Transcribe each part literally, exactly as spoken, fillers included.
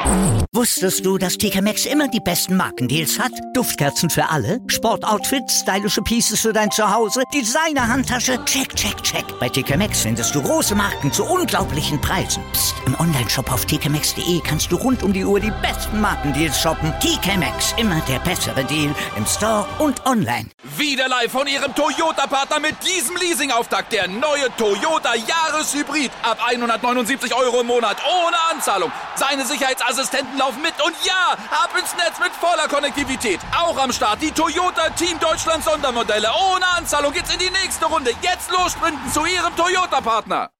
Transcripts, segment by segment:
Wusstest du, dass T K Maxx immer die besten Markendeals hat? Duftkerzen für alle, Sportoutfits, stylische Pieces für dein Zuhause, Designer-Handtasche, check, check, check. Bei T K Maxx findest du große Marken zu unglaublichen Preisen. Psst. Im Onlineshop auf t k maxx punkt d e kannst du rund um die Uhr die besten Markendeals shoppen. T K Maxx, immer der bessere Deal im Store und online. Wieder live von Ihrem Toyota-Partner mit diesem Leasing-Auftakt. Der neue Toyota Jahreshybrid. Ab hundertneunundsiebzig Euro im Monat. Ohne Anzahlung. Seine Sicherheitsassistenten laufen mit. Und ja, ab ins Netz mit voller Konnektivität. Auch am Start die Toyota Team Deutschland Sondermodelle. Ohne Anzahlung geht's in die nächste Runde. Jetzt los sprinten zu Ihrem Toyota-Partner.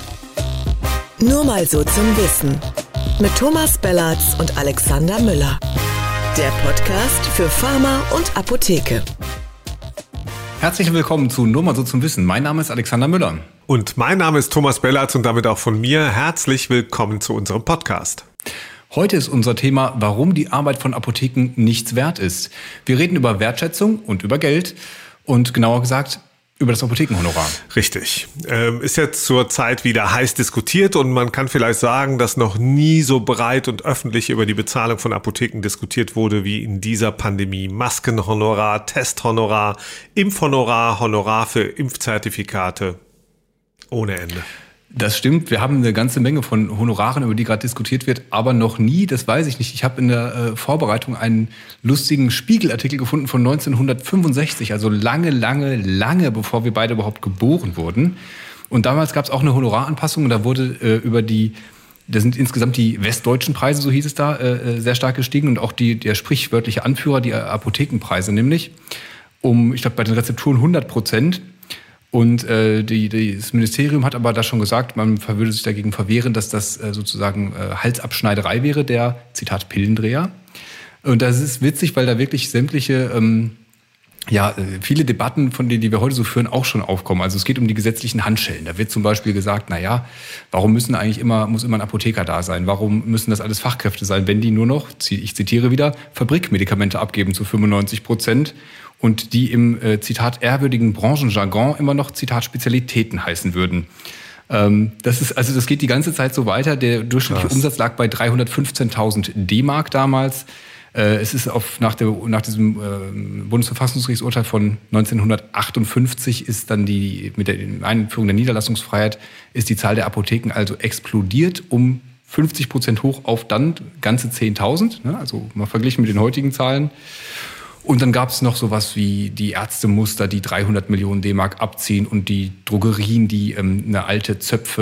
Nur mal so zum Wissen. Mit Thomas Bellatz und Alexander Müller. Der Podcast für Pharma und Apotheke. Herzlich willkommen zu Nur mal so zum Wissen. Mein Name ist Alexander Müller. Und mein Name ist Thomas Bellatz und damit auch von mir herzlich willkommen zu unserem Podcast. Heute ist unser Thema, warum die Arbeit von Apotheken nichts wert ist. Wir reden über Wertschätzung und über Geld und genauer gesagt über das Apothekenhonorar. Richtig. Ähm, ist jetzt zur Zeit wieder heiß diskutiert und man kann vielleicht sagen, dass noch nie so breit und öffentlich über die Bezahlung von Apotheken diskutiert wurde wie in dieser Pandemie. Maskenhonorar, Testhonorar, Impfhonorar, Honorar für Impfzertifikate ohne Ende. Das stimmt, wir haben eine ganze Menge von Honoraren, über die gerade diskutiert wird, aber noch nie, das weiß ich nicht. Ich habe in der äh, Vorbereitung einen lustigen Spiegelartikel gefunden von neunzehnhundertfünfundsechzig, also lange, lange, lange, bevor wir beide überhaupt geboren wurden. Und damals gab es auch eine Honoraranpassung und da wurde äh, über die, da sind insgesamt die westdeutschen Preise, so hieß es da, äh, sehr stark gestiegen und auch die, der sprichwörtliche Anführer, die Apothekenpreise nämlich, um, ich glaube, bei den Rezepturen hundert Prozent. Und äh, die, die, das Ministerium hat aber da schon gesagt, man würde sich dagegen verwehren, dass das äh, sozusagen äh, Halsabschneiderei wäre, der, Zitat, Pillendreher. Und das ist witzig, weil da wirklich sämtliche, ähm, ja, viele Debatten, von denen, die wir heute so führen, auch schon aufkommen. Also es geht um die gesetzlichen Handschellen. Da wird zum Beispiel gesagt, na ja, warum müssen eigentlich immer, muss immer ein Apotheker da sein? Warum müssen das alles Fachkräfte sein, wenn die nur noch, ich zitiere wieder, Fabrikmedikamente abgeben zu fünfundneunzig Prozent? Und die im, äh, Zitat, ehrwürdigen Branchenjargon immer noch, Zitat, Spezialitäten heißen würden. Ähm, das ist, also das geht die ganze Zeit so weiter. Der durchschnittliche Krass. Umsatz lag bei dreihundertfünfzehntausend D-Mark damals. Äh, es ist auf, nach, der, nach diesem äh, Bundesverfassungsgerichtsurteil von neunzehnhundertachtundfünfzig ist dann die, mit der Einführung der Niederlassungsfreiheit, ist die Zahl der Apotheken also explodiert um fünfzig Prozent hoch auf dann ganze zehntausend. Ne? Also mal verglichen mit den heutigen Zahlen. Und dann gab es noch sowas wie die Ärztemuster, die dreihundert Millionen D-Mark abziehen und die Drogerien, die ähm, eine alte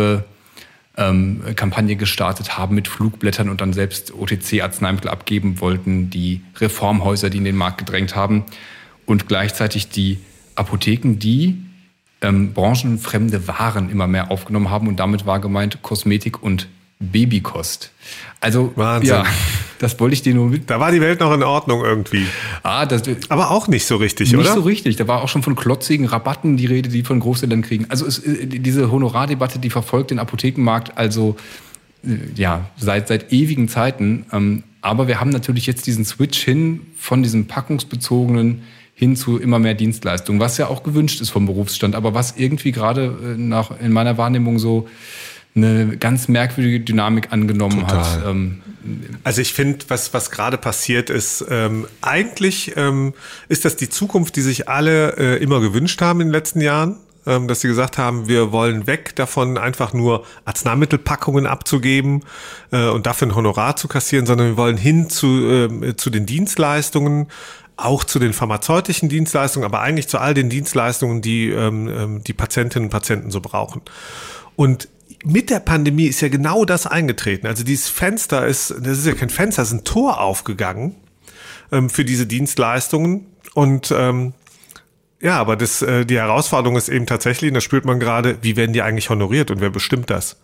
Zöpfe-Kampagne ähm, gestartet haben mit Flugblättern und dann selbst O T C-Arzneimittel abgeben wollten, die Reformhäuser, die in den Markt gedrängt haben und gleichzeitig die Apotheken, die ähm, branchenfremde Waren immer mehr aufgenommen haben und damit war gemeint Kosmetik und Babykost. Also, Wahnsinn. Ja, das wollte ich dir nur mit. Da war die Welt noch in Ordnung irgendwie. Ah, das, aber auch nicht so richtig, nicht oder? Nicht so richtig. Da war auch schon von klotzigen Rabatten die Rede, die von Großeltern kriegen. Also es, diese Honorardebatte, die verfolgt den Apothekenmarkt also ja seit seit ewigen Zeiten. Ähm, aber wir haben natürlich jetzt diesen Switch hin von diesem packungsbezogenen hin zu immer mehr Dienstleistungen, was ja auch gewünscht ist vom Berufsstand, aber was irgendwie gerade nach in meiner Wahrnehmung so eine ganz merkwürdige Dynamik angenommen Total. hat. Ähm, also ich finde, was was gerade passiert ist, ähm, eigentlich ähm, ist das die Zukunft, die sich alle äh, immer gewünscht haben in den letzten Jahren, ähm, dass sie gesagt haben, wir wollen weg davon, einfach nur Arzneimittelpackungen abzugeben äh, und dafür ein Honorar zu kassieren, sondern wir wollen hin zu äh, zu den Dienstleistungen, auch zu den pharmazeutischen Dienstleistungen, aber eigentlich zu all den Dienstleistungen, die ähm, die Patientinnen und Patienten so brauchen. Und mit der Pandemie ist ja genau das eingetreten. Also dieses Fenster ist, das ist ja kein Fenster, es ist ein Tor aufgegangen ähm, für diese Dienstleistungen. Und ähm, ja, aber das, äh, die Herausforderung ist eben tatsächlich, und da spürt man gerade, wie werden die eigentlich honoriert und wer bestimmt das?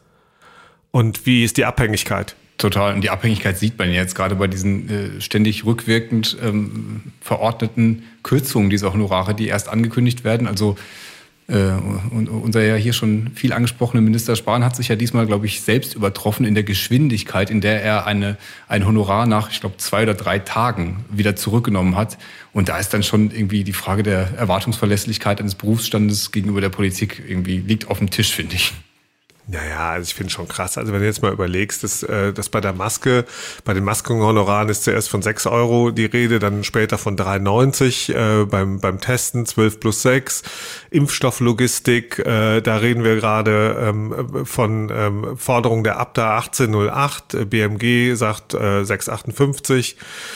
Und wie ist die Abhängigkeit? Total. Und die Abhängigkeit sieht man jetzt gerade bei diesen äh, ständig rückwirkend ähm, verordneten Kürzungen dieser Honorare, die erst angekündigt werden. Also Äh, und unser ja hier schon viel angesprochene Minister Spahn hat sich ja diesmal, glaube ich, selbst übertroffen in der Geschwindigkeit, in der er eine, ein Honorar nach, ich glaube, zwei oder drei Tagen wieder zurückgenommen hat. Und da ist dann schon irgendwie die Frage der Erwartungsverlässlichkeit eines Berufsstandes gegenüber der Politik irgendwie liegt auf dem Tisch, finde ich. Naja, also ich finde schon krass. Also wenn du jetzt mal überlegst, dass, äh, dass bei der Maske, bei den Maskenhonoraren ist zuerst von sechs Euro die Rede, dann später von drei neunzig, äh, beim, beim Testen zwölf plus sechs, Impfstofflogistik, äh, da reden wir gerade ähm, von ähm, Forderung der Abda achtzehn null acht, B M G sagt äh, sechs achtundfünfzig.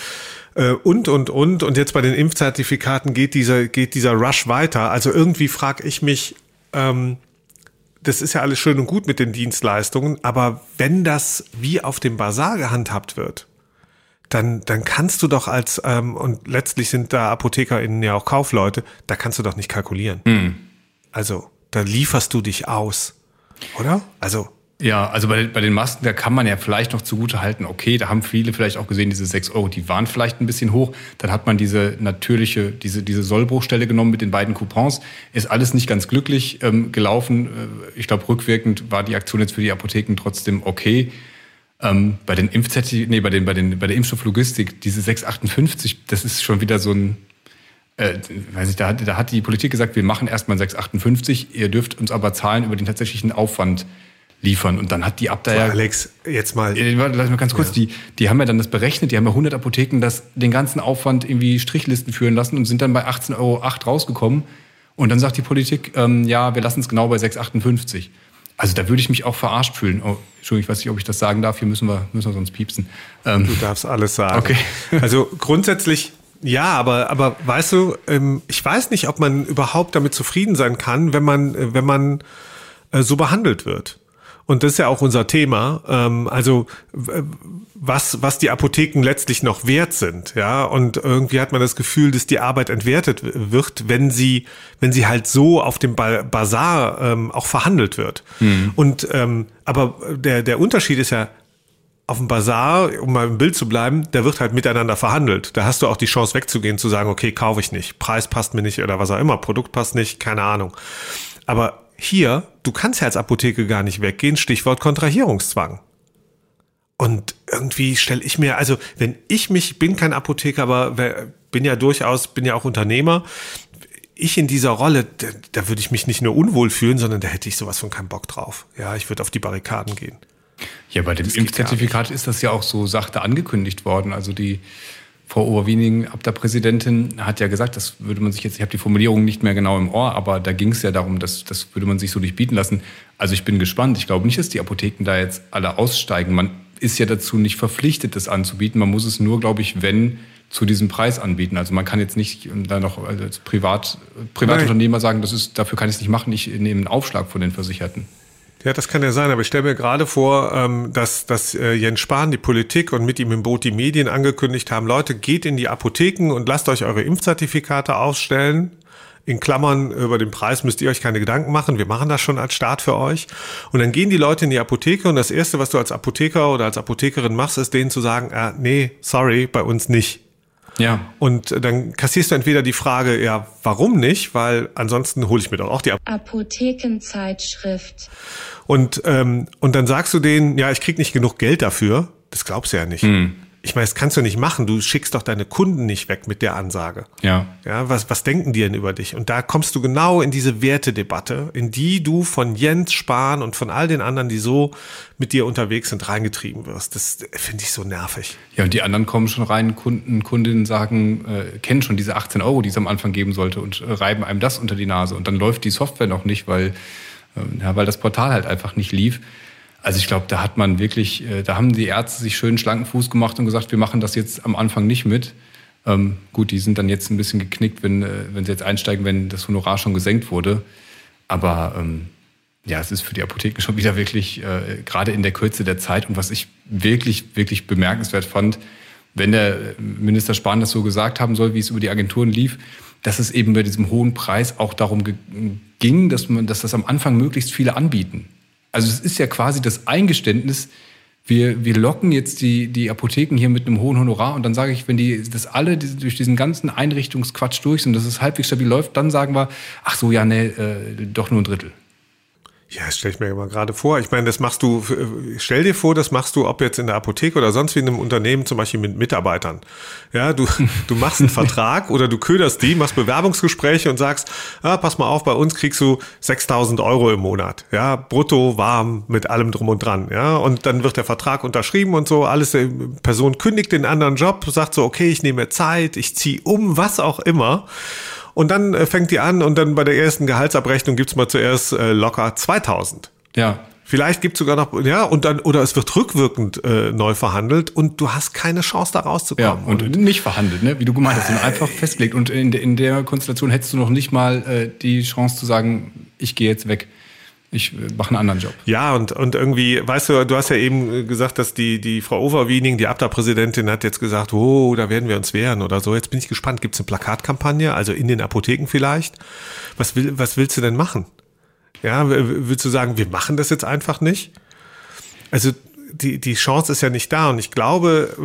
Und, und, und. Und jetzt bei den Impfzertifikaten geht dieser, geht dieser Rush weiter. Also irgendwie frage ich mich, ähm, das ist ja alles schön und gut mit den Dienstleistungen, aber wenn das wie auf dem Basar gehandhabt wird, dann, dann kannst du doch als, ähm, und letztlich sind da ApothekerInnen ja auch Kaufleute, da kannst du doch nicht kalkulieren. Mhm. Also, da lieferst du dich aus, oder? Also, ja, also bei, bei den Masken, da kann man ja vielleicht noch zugute halten, okay, da haben viele vielleicht auch gesehen, diese sechs Euro, die waren vielleicht ein bisschen hoch. Dann hat man diese natürliche, diese, diese Sollbruchstelle genommen mit den beiden Coupons. Ist alles nicht ganz glücklich ähm, gelaufen. Ich glaube, rückwirkend war die Aktion jetzt für die Apotheken trotzdem okay. Ähm, bei den Impfzertifikaten, nee, bei den, bei den, bei der Impfstofflogistik, diese sechs achtundfünfzig, das ist schon wieder so ein, äh, weiß ich, da hat, da hat die Politik gesagt, wir machen erstmal sechs achtundfünfzig, ihr dürft uns aber zahlen über den tatsächlichen Aufwand liefern. Und dann hat die Abda ja... Alex, jetzt mal... Lass mal ganz kurz, ja. die, die haben ja dann das berechnet, die haben ja hundert Apotheken das, den ganzen Aufwand irgendwie Strichlisten führen lassen und sind dann bei achtzehn Euro acht rausgekommen. Und dann sagt die Politik, ähm, ja, wir lassen es genau bei sechs achtundfünfzig. Also da würde ich mich auch verarscht fühlen. Oh, Entschuldigung, ich weiß nicht, ob ich das sagen darf, hier müssen wir, müssen wir sonst piepsen. Ähm, du darfst alles sagen. Okay. Also grundsätzlich... Ja, aber, aber weißt du, ähm, ich weiß nicht, ob man überhaupt damit zufrieden sein kann, wenn man, äh, wenn man äh, so behandelt wird. Und das ist ja auch unser Thema. Ähm, also was was die Apotheken letztlich noch wert sind, ja. Und irgendwie hat man das Gefühl, dass die Arbeit entwertet wird, wenn sie wenn sie halt so auf dem Basar ähm, auch verhandelt wird. Mhm. Und ähm, aber der der Unterschied ist ja, auf dem Basar, um mal im Bild zu bleiben, da wird halt miteinander verhandelt. Da hast du auch die Chance wegzugehen, zu sagen, okay, kaufe ich nicht, Preis passt mir nicht oder was auch immer, Produkt passt nicht, keine Ahnung. Aber hier, du kannst ja als Apotheke gar nicht weggehen, Stichwort Kontrahierungszwang. Und irgendwie stelle ich mir, also wenn ich mich, bin kein Apotheker, aber bin ja durchaus, bin ja auch Unternehmer, ich in dieser Rolle, da, da würde ich mich nicht nur unwohl fühlen, sondern da hätte ich sowas von keinen Bock drauf. Ja, ich würde auf die Barrikaden gehen. Ja, bei dem Impfzertifikat ist das ja auch so sachte angekündigt worden. Also die Frau Oberwiening, Abda-Präsidentin, hat ja gesagt, das würde man sich jetzt, ich habe die Formulierung nicht mehr genau im Ohr, aber da ging es ja darum, dass das würde man sich so nicht bieten lassen. Also ich bin gespannt. Ich glaube nicht, dass die Apotheken da jetzt alle aussteigen. Man ist ja dazu nicht verpflichtet, das anzubieten. Man muss es nur, glaube ich, wenn zu diesem Preis anbieten. Also man kann jetzt nicht da noch als Privat, Privatunternehmer sagen, das ist, dafür kann ich es nicht machen, ich nehme einen Aufschlag von den Versicherten. Ja, das kann ja sein, aber ich stelle mir gerade vor, dass, dass Jens Spahn, die Politik und mit ihm im Boot die Medien angekündigt haben, Leute, geht in die Apotheken und lasst euch eure Impfzertifikate ausstellen. In Klammern, über den Preis müsst ihr euch keine Gedanken machen, wir machen das schon als Staat für euch. Und dann gehen die Leute in die Apotheke und das Erste, was du als Apotheker oder als Apothekerin machst, ist denen zu sagen, ah, nee, sorry, bei uns nicht. Ja. Und dann kassierst du entweder die Frage, ja, warum nicht? Weil ansonsten hole ich mir doch auch die Ap- Apothekenzeitschrift. Und ähm, und dann sagst du denen, ja, ich krieg nicht genug Geld dafür. Das glaubst du ja nicht. Hm. Ich meine, das kannst du nicht machen. Du schickst doch deine Kunden nicht weg mit der Ansage. Ja. Ja, was, was denken die denn über dich? Und da kommst du genau in diese Wertedebatte, in die du von Jens Spahn und von all den anderen, die so mit dir unterwegs sind, reingetrieben wirst. Das finde ich so nervig. Ja, und die anderen kommen schon rein, Kunden, Kundinnen sagen, äh, kennen schon diese achtzehn Euro, die es am Anfang geben sollte und äh, reiben einem das unter die Nase. Und dann läuft die Software noch nicht, weil, äh, ja, weil das Portal halt einfach nicht lief. Also ich glaube, da hat man wirklich, da haben die Ärzte sich schön schlanken Fuß gemacht und gesagt, wir machen das jetzt am Anfang nicht mit. Ähm, gut, die sind dann jetzt ein bisschen geknickt, wenn, wenn sie jetzt einsteigen, wenn das Honorar schon gesenkt wurde. Aber ähm, ja, es ist für die Apotheken schon wieder wirklich, äh, gerade in der Kürze der Zeit und was ich wirklich, wirklich bemerkenswert fand, wenn der Minister Spahn das so gesagt haben soll, wie es über die Agenturen lief, dass es eben bei diesem hohen Preis auch darum ge- ging, dass man, dass das am Anfang möglichst viele anbieten. Also es ist ja quasi das Eingeständnis, wir, wir locken jetzt die, die Apotheken hier mit einem hohen Honorar und dann sage ich, wenn die das alle die, durch diesen ganzen Einrichtungsquatsch durch sind, dass es halbwegs stabil läuft, dann sagen wir, ach so, ja, nee, äh, doch nur ein Drittel. Ja, das stelle ich mir mal gerade vor. Ich meine, das machst du, stell dir vor, das machst du, ob jetzt in der Apotheke oder sonst wie in einem Unternehmen, zum Beispiel mit Mitarbeitern. Ja, du, du machst einen Vertrag oder du köderst die, machst Bewerbungsgespräche und sagst, ah, pass mal auf, bei uns kriegst du sechstausend Euro im Monat. Ja, brutto, warm, mit allem drum und dran. Ja, und dann wird der Vertrag unterschrieben und so, alles, die Person kündigt den anderen Job, sagt so, okay, ich nehme Zeit, ich ziehe um, was auch immer. Und dann äh, fängt die an und dann bei der ersten Gehaltsabrechnung gibt's mal zuerst äh, locker zweitausend. Ja. Vielleicht gibt's sogar noch, ja, und dann, oder es wird rückwirkend äh, neu verhandelt und du hast keine Chance, da rauszukommen. Ja, und, und nicht verhandelt, ne? Wie du gemeint hast, sondern einfach festgelegt. Und in, de, in der Konstellation hättest du noch nicht mal äh, die Chance zu sagen, ich gehe jetzt weg. Ich mache einen anderen Job. Ja, und, und irgendwie, weißt du, du hast ja eben gesagt, dass die, die Frau Overweening, die Abda-Präsidentin, hat jetzt gesagt, oh, da werden wir uns wehren oder so. Jetzt bin ich gespannt, gibt es eine Plakatkampagne, also in den Apotheken vielleicht? Was, will, was willst du denn machen? Ja, willst du sagen, wir machen das jetzt einfach nicht? Also die, die Chance ist ja nicht da und ich glaube,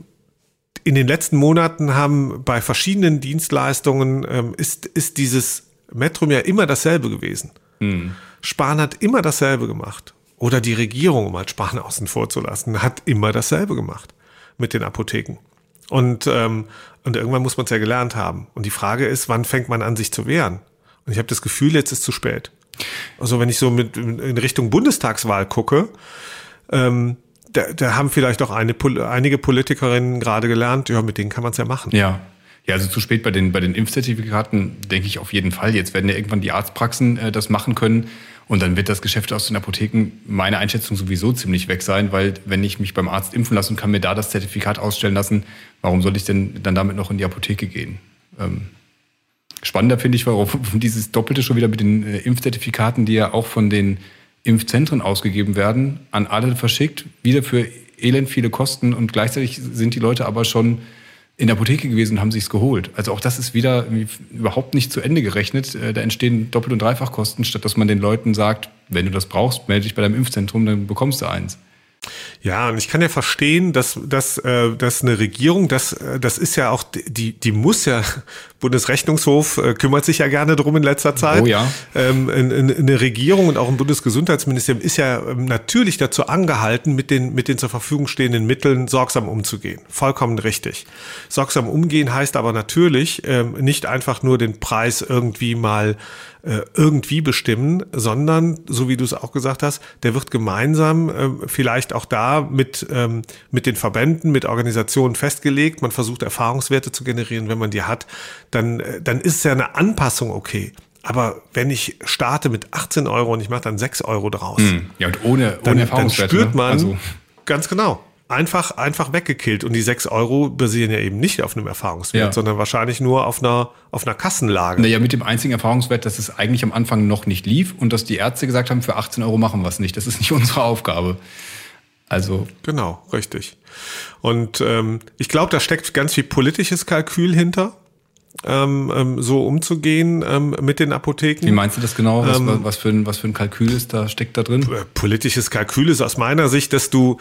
in den letzten Monaten haben bei verschiedenen Dienstleistungen ist, ist dieses Metrum ja immer dasselbe gewesen. Hm. Spahn hat immer dasselbe gemacht. Oder die Regierung, um halt Spahn außen vor zu lassen, hat immer dasselbe gemacht mit den Apotheken. Und, ähm, und irgendwann muss man es ja gelernt haben. Und die Frage ist, wann fängt man an, sich zu wehren? Und ich habe das Gefühl, jetzt ist zu spät. Also wenn ich so mit in Richtung Bundestagswahl gucke, ähm, da, da haben vielleicht auch eine, einige Politikerinnen gerade gelernt, ja, mit denen kann man es ja machen. Ja. Ja, also zu spät bei den, bei den Impfzertifikaten denke ich auf jeden Fall. Jetzt werden ja irgendwann die Arztpraxen äh, das machen können und dann wird das Geschäft aus den Apotheken, meine Einschätzung, sowieso ziemlich weg sein, weil wenn ich mich beim Arzt impfen lasse und kann mir da das Zertifikat ausstellen lassen, warum soll ich denn dann damit noch in die Apotheke gehen? Ähm, spannender finde ich, warum dieses Doppelte schon wieder mit den äh, Impfzertifikaten, die ja auch von den Impfzentren ausgegeben werden, an alle verschickt, wieder für elend viele Kosten und gleichzeitig sind die Leute aber schon in der Apotheke gewesen und haben sich's geholt. Also auch das ist wieder überhaupt nicht zu Ende gerechnet. Da entstehen Doppel- und Dreifachkosten, statt dass man den Leuten sagt, wenn du das brauchst, melde dich bei deinem Impfzentrum, dann bekommst du eins. Ja, und ich kann ja verstehen, dass, dass, äh, dass eine Regierung, das, das ist ja auch, die, die muss ja, Bundesrechnungshof äh, kümmert sich ja gerne drum in letzter Zeit. Oh ja. Ähm, eine Regierung und auch ein Bundesgesundheitsministerium ist ja ähm, natürlich dazu angehalten, mit den, mit den zur Verfügung stehenden Mitteln sorgsam umzugehen. Vollkommen richtig. Sorgsam umgehen heißt aber natürlich ähm, nicht einfach nur den Preis irgendwie mal irgendwie bestimmen, sondern, so wie du es auch gesagt hast, der wird gemeinsam äh, vielleicht auch da mit, ähm, mit den Verbänden, mit Organisationen festgelegt. Man versucht Erfahrungswerte zu generieren. Wenn man die hat, dann, dann ist es ja eine Anpassung okay. Aber wenn ich starte mit achtzehn Euro und ich mache dann sechs Euro draus, hm. ja, und ohne, ohne dann, Erfahrungswerte, dann spürt man, also. Ganz genau, Einfach, einfach weggekillt. Und die sechs Euro basieren ja eben nicht auf einem Erfahrungswert, ja. sondern wahrscheinlich nur auf einer, auf einer Kassenlage. Naja, mit dem einzigen Erfahrungswert, dass es eigentlich am Anfang noch nicht lief und dass die Ärzte gesagt haben, für achtzehn Euro machen wir es nicht. Das ist nicht unsere Aufgabe. Also. Genau, richtig. Und ähm, ich glaube, da steckt ganz viel politisches Kalkül hinter, ähm, ähm, so umzugehen ähm, mit den Apotheken. Wie meinst du das genau? Was, Ähm, was, für ein, was für ein Kalkül ist da, steckt da drin? Politisches Kalkül ist aus meiner Sicht, dass du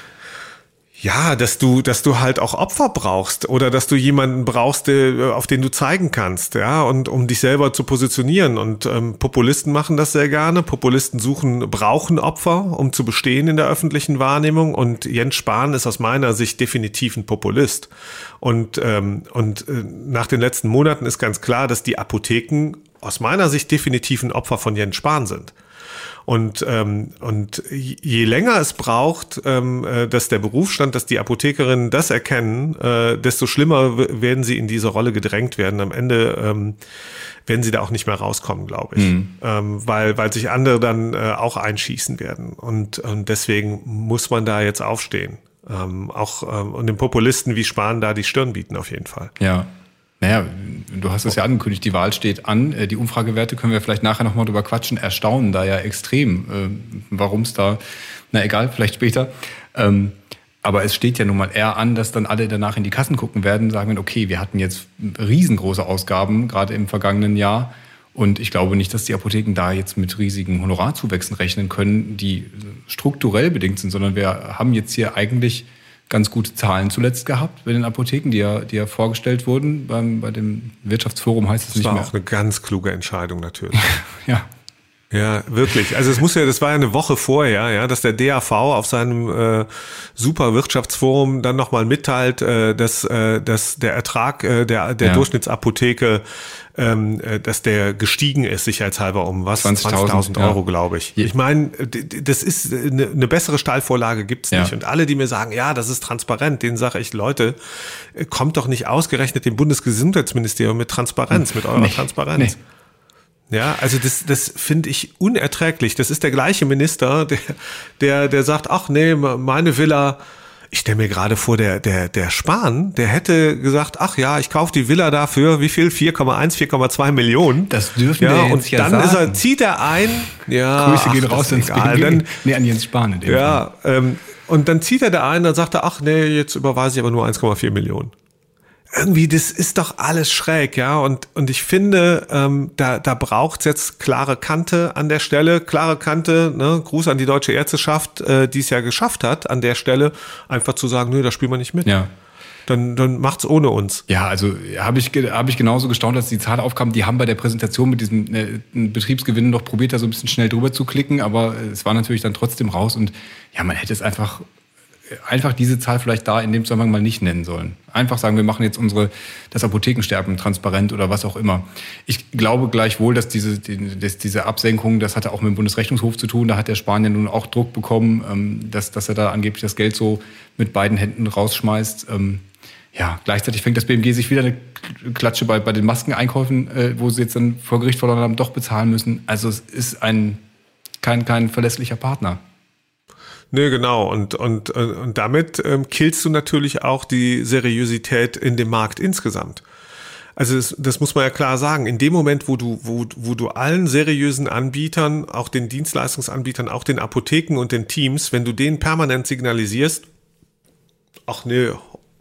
Ja, dass du, dass du halt auch Opfer brauchst oder dass du jemanden brauchst, der, auf den du zeigen kannst, ja, und um dich selber zu positionieren. Und ähm, Populisten machen das sehr gerne. Populisten suchen, brauchen Opfer, um zu bestehen in der öffentlichen Wahrnehmung. Und Jens Spahn ist aus meiner Sicht definitiv ein Populist. Und ähm, und äh, nach den letzten Monaten ist ganz klar, dass die Apotheken aus meiner Sicht definitiv ein Opfer von Jens Spahn sind. Und, ähm, und je länger es braucht, ähm, äh, dass der Berufsstand, dass die Apothekerinnen das erkennen, äh, desto schlimmer w- werden sie in diese Rolle gedrängt werden. Am Ende ähm, werden sie da auch nicht mehr rauskommen, glaube ich, mhm. ähm, weil, weil sich andere dann äh, auch einschießen werden. Und, und deswegen muss man da jetzt aufstehen. Ähm, auch ähm, und den Populisten wie Spahn da die Stirn bieten auf jeden Fall. Ja. Naja, du hast es ja angekündigt, die Wahl steht an. Die Umfragewerte können wir vielleicht nachher nochmal drüber quatschen, erstaunen da ja extrem. Warum es da, na egal, vielleicht später. Aber es steht ja nun mal eher an, dass dann alle danach in die Kassen gucken werden, sagen, okay, wir hatten jetzt riesengroße Ausgaben, gerade im vergangenen Jahr. Und ich glaube nicht, dass die Apotheken da jetzt mit riesigen Honorarzuwächsen rechnen können, die strukturell bedingt sind, sondern wir haben jetzt hier eigentlich ganz gute Zahlen zuletzt gehabt bei den Apotheken, die ja, die ja vorgestellt wurden. Beim, bei dem Wirtschaftsforum heißt es das nicht war mehr. Das war auch eine ganz kluge Entscheidung natürlich. Ja. Ja, wirklich. Also es muss ja, das war ja eine Woche vorher, ja, dass der D A V auf seinem äh, super Wirtschaftsforum dann nochmal mitteilt, äh, dass, äh, dass der Ertrag äh, der, der ja. Durchschnittsapotheke, ähm, äh, dass der gestiegen ist, sicherheitshalber um was? zwanzigtausend Euro, ja. glaube ich. Ich meine, das ist eine, eine bessere Steilvorlage gibt's nicht. Ja. Und alle, die mir sagen, ja, das ist transparent, denen sage ich, Leute, kommt doch nicht ausgerechnet dem Bundesgesundheitsministerium mit Transparenz, mit eurer nee. Transparenz. Nee. Ja, also das, das finde ich unerträglich. Das ist der gleiche Minister, der, der, der sagt, ach nee, meine Villa, ich stelle mir gerade vor, der, der, der Spahn, der hätte gesagt, ach ja, ich kaufe die Villa dafür, wie viel? vier Komma eins, vier Komma zwei Millionen. Das dürfen ja, wir jetzt und ja dann sagen. Ist er, zieht er ein, ja. Grüße gehen raus ins B M G. Dann, nee, an Jens Spahn in dem Ja, ähm, und dann zieht er da ein, dann sagt er, ach nee, jetzt überweise ich aber nur eins Komma vier Millionen. Irgendwie, das ist doch alles schräg, ja, und und ich finde, ähm, da da braucht's jetzt klare Kante an der Stelle, klare Kante, ne, Gruß an die deutsche Ärzteschaft, äh, die es ja geschafft hat, an der Stelle einfach zu sagen, nö, da spielen wir nicht mit. Ja. Dann dann macht's ohne uns. Ja, also habe ich habe ich genauso gestaunt, als die Zahl aufkam. Die haben bei der Präsentation mit diesem äh, Betriebsgewinn noch probiert, da so ein bisschen schnell drüber zu klicken, aber es war natürlich dann trotzdem raus und ja, man hätte es einfach einfach diese Zahl vielleicht da in dem Zusammenhang mal nicht nennen sollen. Einfach sagen, wir machen jetzt unsere, das Apothekensterben transparent oder was auch immer. Ich glaube gleichwohl, dass diese, die, dass diese Absenkung, das hatte auch mit dem Bundesrechnungshof zu tun, da hat der Spahn ja nun auch Druck bekommen, dass, dass er da angeblich das Geld so mit beiden Händen rausschmeißt. Ja, gleichzeitig fängt das B M G sich wieder eine Klatsche bei, bei den Maskeneinkäufen, wo sie jetzt dann vor Gericht verloren haben, doch bezahlen müssen. Also es ist ein, kein, kein verlässlicher Partner. Nö, genau. Und, und, und damit ähm, killst du natürlich auch die Seriosität in dem Markt insgesamt. Also das, das muss man ja klar sagen. In dem Moment, wo du, wo, wo du allen seriösen Anbietern, auch den Dienstleistungsanbietern, auch den Apotheken und den Teams, wenn du denen permanent signalisierst, ach nee,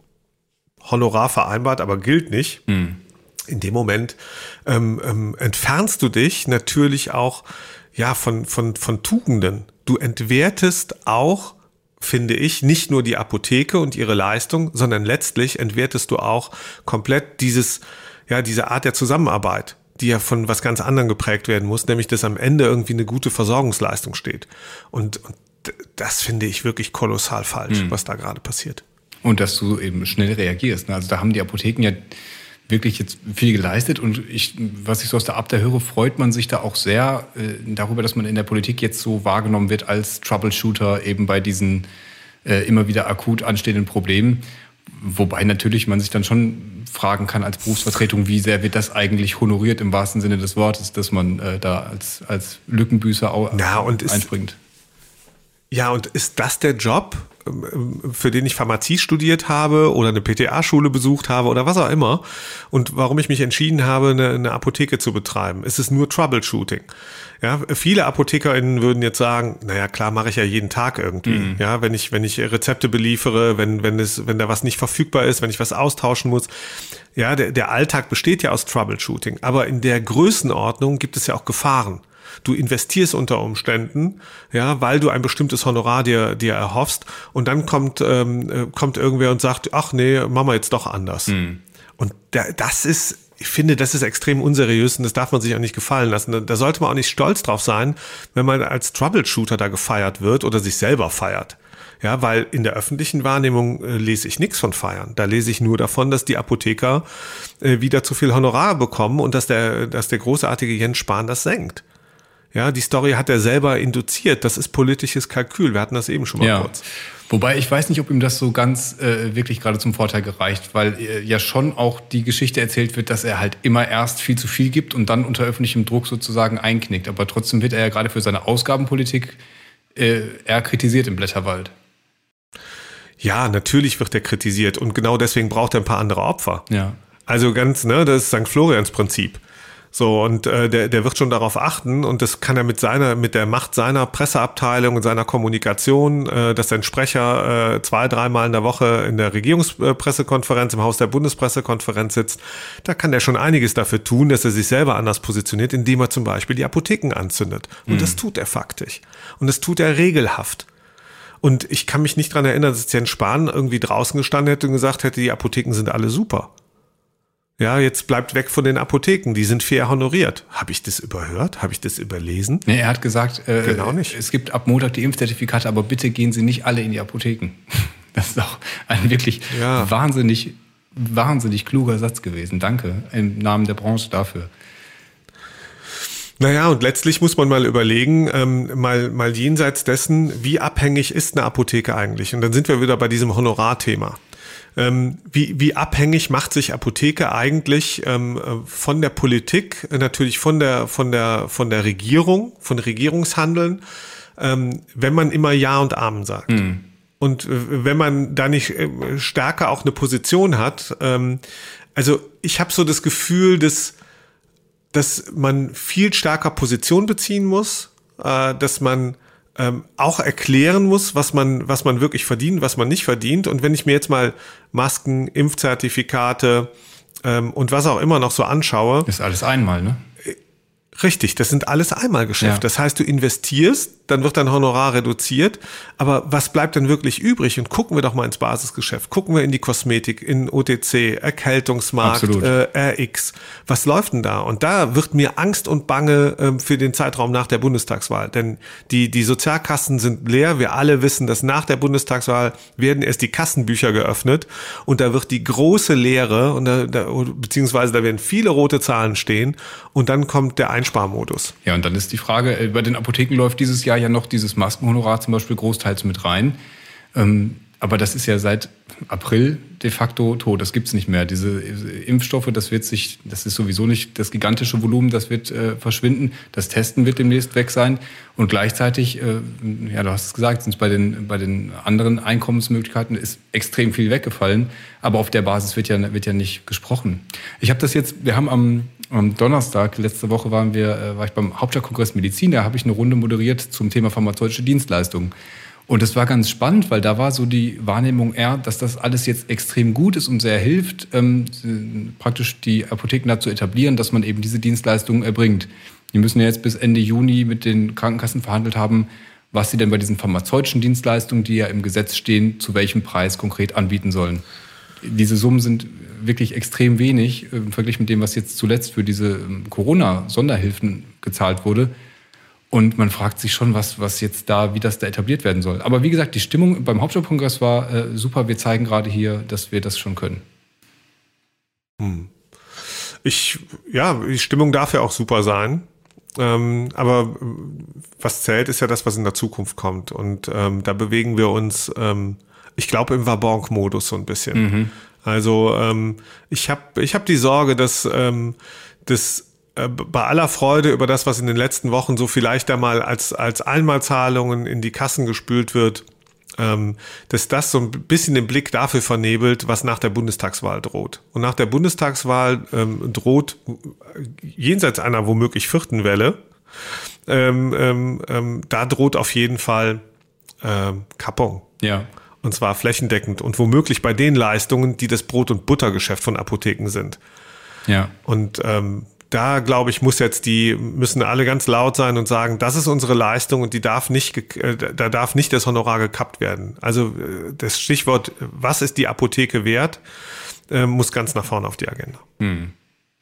Honorar vereinbart, aber gilt nicht, mhm. in dem Moment ähm, ähm, entfernst du dich natürlich auch ja von, von, von Tugenden. Du entwertest auch, finde ich, nicht nur die Apotheke und ihre Leistung, sondern letztlich entwertest du auch komplett dieses, ja, diese Art der Zusammenarbeit, die ja von was ganz anderem geprägt werden muss, nämlich dass am Ende irgendwie eine gute Versorgungsleistung steht. Und, und das finde ich wirklich kolossal falsch, mhm. was da gerade passiert. Und dass du eben schnell reagierst. Also da haben die Apotheken ja wirklich jetzt viel geleistet und ich, was ich so aus der Abda höre, freut man sich da auch sehr äh, darüber, dass man in der Politik jetzt so wahrgenommen wird als Troubleshooter eben bei diesen äh, immer wieder akut anstehenden Problemen. Wobei natürlich man sich dann schon fragen kann als Berufsvertretung, wie sehr wird das eigentlich honoriert im wahrsten Sinne des Wortes, dass man äh, da als, als Lückenbüßer auch Na, und einspringt. Ist, ja, und ist das der Job, für den ich Pharmazie studiert habe oder eine P T A-Schule besucht habe oder was auch immer und warum ich mich entschieden habe, eine, eine Apotheke zu betreiben? Es ist nur Troubleshooting. Ja, viele ApothekerInnen würden jetzt sagen, naja, klar, mache ich ja jeden Tag irgendwie. Mhm. Ja, wenn ich, wenn ich Rezepte beliefere, wenn, wenn es, wenn da was nicht verfügbar ist, wenn ich was austauschen muss. Ja, der, der Alltag besteht ja aus Troubleshooting. Aber in der Größenordnung gibt es ja auch Gefahren. Du investierst unter Umständen, ja, weil du ein bestimmtes Honorar dir, dir erhoffst und dann kommt, ähm, kommt irgendwer und sagt, ach nee, machen wir jetzt doch anders. Mhm. Und da, das ist, ich finde, das ist extrem unseriös und das darf man sich auch nicht gefallen lassen. Da sollte man auch nicht stolz drauf sein, wenn man als Troubleshooter da gefeiert wird oder sich selber feiert. Ja, weil in der öffentlichen Wahrnehmung äh, lese ich nichts von Feiern. Da lese ich nur davon, dass die Apotheker äh, wieder zu viel Honorar bekommen und dass der, dass der großartige Jens Spahn das senkt. Ja, die Story hat er selber induziert. Das ist politisches Kalkül. Wir hatten das eben schon mal ja. kurz. Wobei ich weiß nicht, ob ihm das so ganz äh, wirklich gerade zum Vorteil gereicht, weil äh, ja schon auch die Geschichte erzählt wird, dass er halt immer erst viel zu viel gibt und dann unter öffentlichem Druck sozusagen einknickt. Aber trotzdem wird er ja gerade für seine Ausgabenpolitik äh, eher kritisiert im Blätterwald. Ja, natürlich wird er kritisiert und genau deswegen braucht er ein paar andere Opfer. Ja. Also ganz, ne, das ist Sankt Florians Prinzip. So, und äh, der, der wird schon darauf achten und das kann er mit seiner, mit der Macht seiner Presseabteilung und seiner Kommunikation, äh, dass sein Sprecher äh, zwei, dreimal in der Woche in der Regierungspressekonferenz, im Haus der Bundespressekonferenz sitzt, da kann er schon einiges dafür tun, dass er sich selber anders positioniert, indem er zum Beispiel die Apotheken anzündet. Und mhm. das tut er faktisch. Und das tut er regelhaft. Und ich kann mich nicht dran erinnern, dass Jens Spahn irgendwie draußen gestanden hätte und gesagt hätte, die Apotheken sind alle super. Ja, jetzt bleibt weg von den Apotheken, die sind fair honoriert. Habe ich das überhört? Habe ich das überlesen? Nee, er hat gesagt, äh, genau nicht. Es gibt ab Montag die Impfzertifikate, aber bitte gehen Sie nicht alle in die Apotheken. Das ist doch ein wirklich ja. wahnsinnig, wahnsinnig kluger Satz gewesen. Danke im Namen der Branche dafür. Naja, und letztlich muss man mal überlegen, ähm, mal, mal jenseits dessen, wie abhängig ist eine Apotheke eigentlich? Und dann sind wir wieder bei diesem Honorarthema. Ähm, wie, wie abhängig macht sich Apotheke eigentlich ähm, von der Politik, natürlich von der, von der, von der Regierung, von Regierungshandeln, ähm, wenn man immer Ja und Amen sagt? Mhm. Und äh, wenn man da nicht äh, stärker auch eine Position hat, ähm, also ich habe so das Gefühl, dass, dass man viel stärker Position beziehen muss, äh, dass man Ähm, auch erklären muss, was man, was man wirklich verdient, was man nicht verdient. Und wenn ich mir jetzt mal Masken, Impfzertifikate ähm, und was auch immer noch so anschaue. Ist alles einmal, ne? Richtig, das sind alles Einmalgeschäfte. Ja. Das heißt, du investierst, dann wird dein Honorar reduziert, aber was bleibt denn wirklich übrig? Und gucken wir doch mal ins Basisgeschäft, gucken wir in die Kosmetik, in O T C, Erkältungsmarkt, äh, R X. Was läuft denn da? Und da wird mir Angst und Bange äh, für den Zeitraum nach der Bundestagswahl. Denn die, die Sozialkassen sind leer. Wir alle wissen, dass nach der Bundestagswahl werden erst die Kassenbücher geöffnet und da wird die große Leere, und da, da, beziehungsweise da werden viele rote Zahlen stehen und dann kommt der Einsparmodus. Ja, und dann ist die Frage, bei den Apotheken läuft dieses Jahr ja noch dieses Maskenhonorar zum Beispiel großteils mit rein. Ähm, aber das ist ja seit April de facto tot. Das gibt's nicht mehr. Diese Impfstoffe, das wird sich, das ist sowieso nicht das gigantische Volumen, das wird äh, verschwinden. Das Testen wird demnächst weg sein. Und gleichzeitig, äh, ja, du hast es gesagt, sind bei den, bei den anderen Einkommensmöglichkeiten ist extrem viel weggefallen. Aber auf der Basis wird ja, wird ja nicht gesprochen. Ich habe das jetzt, wir haben am, am Donnerstag, letzte Woche waren wir, äh, war ich beim Hauptstadtkongress Medizin, da habe ich eine Runde moderiert zum Thema pharmazeutische Dienstleistungen. Und das war ganz spannend, weil da war so die Wahrnehmung eher, dass das alles jetzt extrem gut ist und sehr hilft, ähm, praktisch die Apotheken dazu etablieren, dass man eben diese Dienstleistungen erbringt. Die müssen ja jetzt bis Ende Juni mit den Krankenkassen verhandelt haben, was sie denn bei diesen pharmazeutischen Dienstleistungen, die ja im Gesetz stehen, zu welchem Preis konkret anbieten sollen. Diese Summen sind wirklich extrem wenig im Vergleich mit dem, was jetzt zuletzt für diese Corona-Sonderhilfen gezahlt wurde. Und man fragt sich schon, was, was jetzt da, wie das da etabliert werden soll. Aber wie gesagt, die Stimmung beim Hauptstadtkongress war äh, super. Wir zeigen gerade hier, dass wir das schon können. Hm. Ich, ja, die Stimmung darf ja auch super sein. Ähm, aber was zählt, ist ja das, was in der Zukunft kommt. Und ähm, da bewegen wir uns, ähm, ich glaube, im Wabank-Modus so ein bisschen. Mhm. Also ähm, ich habe ich hab die Sorge, dass ähm, das bei aller Freude über das, was in den letzten Wochen so vielleicht einmal als, als Einmalzahlungen in die Kassen gespült wird, ähm, dass das so ein bisschen den Blick dafür vernebelt, was nach der Bundestagswahl droht. Und nach der Bundestagswahl ähm, droht jenseits einer womöglich vierten Welle, ähm, ähm, ähm, da droht auf jeden Fall ähm, Kappung. Ja. Und zwar flächendeckend und womöglich bei den Leistungen, die das Brot- und Buttergeschäft von Apotheken sind. Ja. Und ähm, da, glaube ich, muss jetzt die, müssen alle ganz laut sein und sagen, das ist unsere Leistung und die darf nicht, da darf nicht das Honorar gekappt werden. Also das Stichwort, was ist die Apotheke wert, muss ganz nach vorne auf die Agenda. Hm.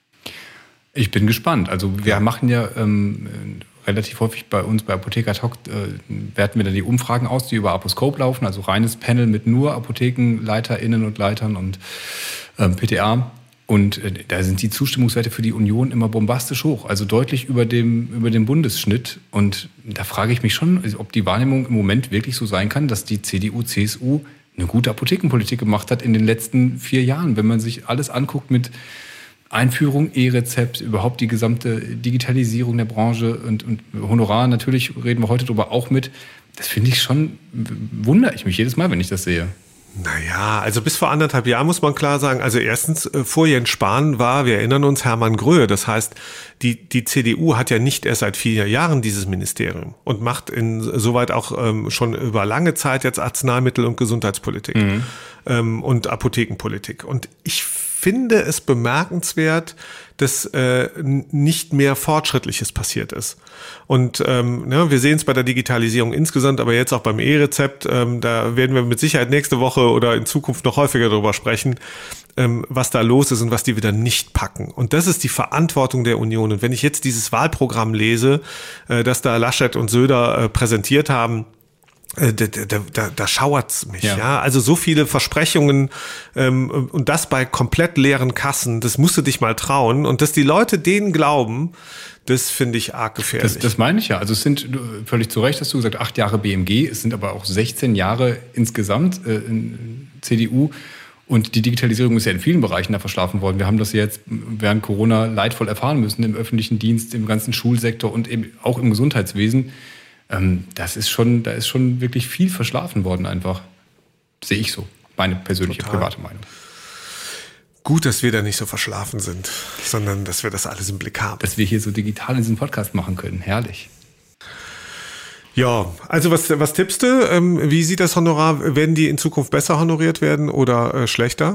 Ich bin gespannt. Also wir ja. machen ja ähm, relativ häufig bei uns bei Apotheker Talk, äh, werten wir dann die Umfragen aus, die über Aposcope laufen, also reines Panel mit nur ApothekenleiterInnen und Leitern und ähm, P T A. Und äh, da sind die Zustimmungswerte für die Union immer bombastisch hoch, also deutlich über dem, über dem Bundesschnitt. Und da frage ich mich schon, ob die Wahrnehmung im Moment wirklich so sein kann, dass die C D U, C S U eine gute Apothekenpolitik gemacht hat in den letzten vier Jahren. Wenn man sich alles anguckt mit Einführung, E-Rezept, überhaupt die gesamte Digitalisierung der Branche und, und Honorar, natürlich reden wir heute drüber auch mit. Das finde ich schon, wundere ich mich jedes Mal, wenn ich das sehe. Naja, also bis vor anderthalb Jahren muss man klar sagen, also erstens, äh, vor Jens Spahn war, wir erinnern uns, Hermann Gröhe. Das heißt, die, die C D U hat ja nicht erst seit vier Jahren dieses Ministerium und macht insoweit auch ähm, schon über lange Zeit jetzt Arzneimittel- und Gesundheitspolitik mhm. ähm, und Apothekenpolitik. Und ich finde es bemerkenswert, dass äh, nicht mehr Fortschrittliches passiert ist. Und ähm, ne, wir sehen es bei der Digitalisierung insgesamt, aber jetzt auch beim E-Rezept, ähm, da werden wir mit Sicherheit nächste Woche oder in Zukunft noch häufiger darüber sprechen, ähm, was da los ist und was die wieder nicht packen. Und das ist die Verantwortung der Union. Und wenn ich jetzt dieses Wahlprogramm lese, äh, das da Laschet und Söder äh, präsentiert haben, Da, da, da, da schauert's mich, ja. ja. Also so viele Versprechungen ähm, und das bei komplett leeren Kassen, das musst du dich mal trauen. Und dass die Leute denen glauben, das finde ich arg gefährlich. Das, das meine ich ja. Also es sind, völlig zu Recht hast du gesagt, acht Jahre B M G, es sind aber auch sechzehn Jahre insgesamt äh, in C D U. Und die Digitalisierung ist ja in vielen Bereichen da verschlafen worden. Wir haben das jetzt während Corona leidvoll erfahren müssen, im öffentlichen Dienst, im ganzen Schulsektor und eben auch im Gesundheitswesen. Das ist schon, da ist schon wirklich viel verschlafen worden einfach. Sehe ich so. Meine persönliche, Total. private Meinung. Gut, dass wir da nicht so verschlafen sind, sondern dass wir das alles im Blick haben. Dass wir hier so digital in diesem Podcast machen können. Herrlich. Ja, also was, was tippst du? Wie sieht das Honorar? Werden die in Zukunft besser honoriert werden oder äh, schlechter?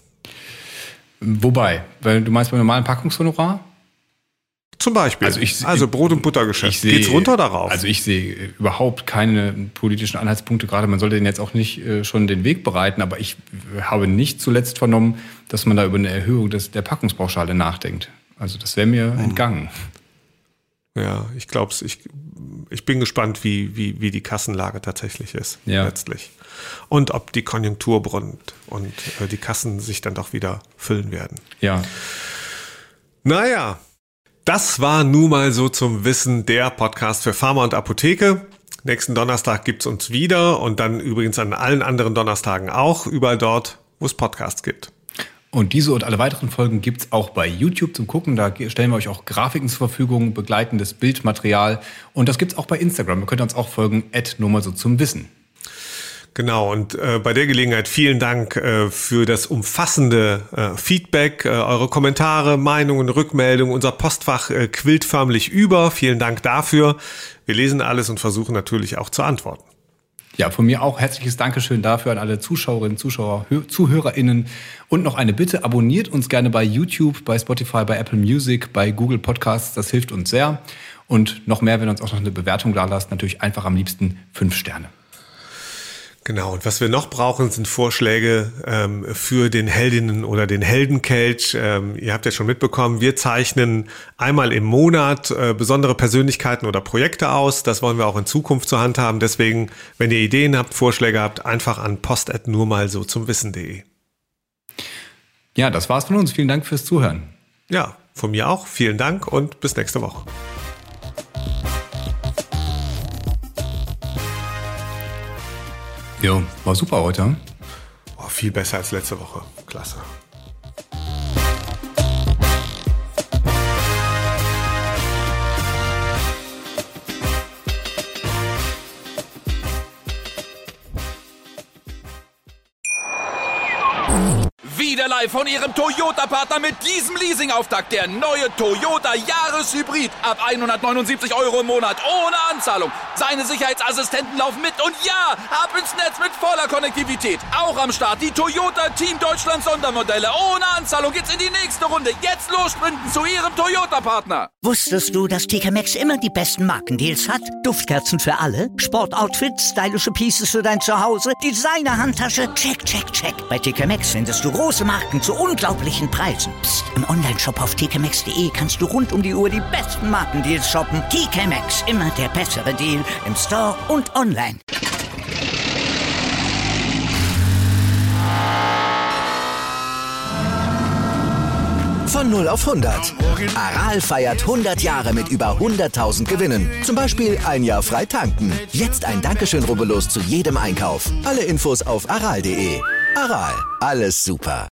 Wobei, weil du meinst beim normalen Packungshonorar? Zum Beispiel. Also, ich, also Brot- und Buttergeschäft. Geht's runter darauf? Also ich sehe überhaupt keine politischen Anhaltspunkte. Gerade man sollte denen jetzt auch nicht äh, schon den Weg bereiten. Aber ich habe nicht zuletzt vernommen, dass man da über eine Erhöhung des, der Packungspauschale nachdenkt. Also das wäre mir hm. entgangen. Ja, ich glaube es. Ich, ich bin gespannt, wie, wie, wie die Kassenlage tatsächlich ist. Ja. Letztlich. Und ob die Konjunktur brummt und äh, die Kassen sich dann doch wieder füllen werden. Ja. Naja. Das war nun mal so zum Wissen der Podcast für Pharma und Apotheke. Nächsten Donnerstag gibt's uns wieder und dann übrigens an allen anderen Donnerstagen auch, überall dort, wo es Podcasts gibt. Und diese und alle weiteren Folgen gibt's auch bei YouTube zum Gucken. Da stellen wir euch auch Grafiken zur Verfügung, begleitendes Bildmaterial. Und das gibt's auch bei Instagram. Ihr könnt uns auch folgen, at nur mal so zum Wissen. Genau, und äh, bei der Gelegenheit vielen Dank äh, für das umfassende äh, Feedback, äh, eure Kommentare, Meinungen, Rückmeldungen. Unser Postfach äh, quillt förmlich über. Vielen Dank dafür. Wir lesen alles und versuchen natürlich auch zu antworten. Ja, von mir auch herzliches Dankeschön dafür an alle Zuschauerinnen, Zuschauer, Hö- ZuhörerInnen. Und noch eine Bitte, abonniert uns gerne bei YouTube, bei Spotify, bei Apple Music, bei Google Podcasts. Das hilft uns sehr. Und noch mehr, wenn ihr uns auch noch eine Bewertung da lasst, natürlich einfach am liebsten fünf Sterne. Genau, und was wir noch brauchen, sind Vorschläge ähm, für den Heldinnen- oder den Heldenkelch. Ähm, ihr habt ja schon mitbekommen, wir zeichnen einmal im Monat äh, besondere Persönlichkeiten oder Projekte aus. Das wollen wir auch in Zukunft zur Hand haben. Deswegen, wenn ihr Ideen habt, Vorschläge habt, einfach an post at nur mal so zum wissen punkt de. Ja, das war's von uns. Vielen Dank fürs Zuhören. Ja, von mir auch. Vielen Dank und bis nächste Woche. Jo, war super heute. Oh, viel besser als letzte Woche. Klasse. Wieder live von Ihrem Toyota-Partner mit diesem Leasing-Auftakt. Der neue Toyota Jahreshybrid. Ab hundertneunundsiebzig Euro im Monat. Ohne Anzahlung. Seine Sicherheitsassistenten laufen mit. Und ja, ab ins Netz mit voller Konnektivität. Auch am Start die Toyota Team Deutschland Sondermodelle. Ohne Anzahlung geht's in die nächste Runde. Jetzt los sprinten zu Ihrem Toyota-Partner. Wusstest du, dass T K Maxx immer die besten Markendeals hat? Duftkerzen für alle, Sportoutfits, stylische Pieces für dein Zuhause, Designer-Handtasche, check, check, check. Bei T K Maxx findest du große Marken zu unglaublichen Preisen. Psst. Im Onlineshop auf t k maxx punkt de kannst du rund um die Uhr die besten Markendeals shoppen. T K Maxx, immer der bessere Deal im Store und online. Von null auf hundert. Aral feiert hundert Jahre mit über hunderttausend Gewinnen. Zum Beispiel ein Jahr frei tanken. Jetzt ein Dankeschön, rubbellos zu jedem Einkauf. Alle Infos auf aral punkt de. Aral, alles super.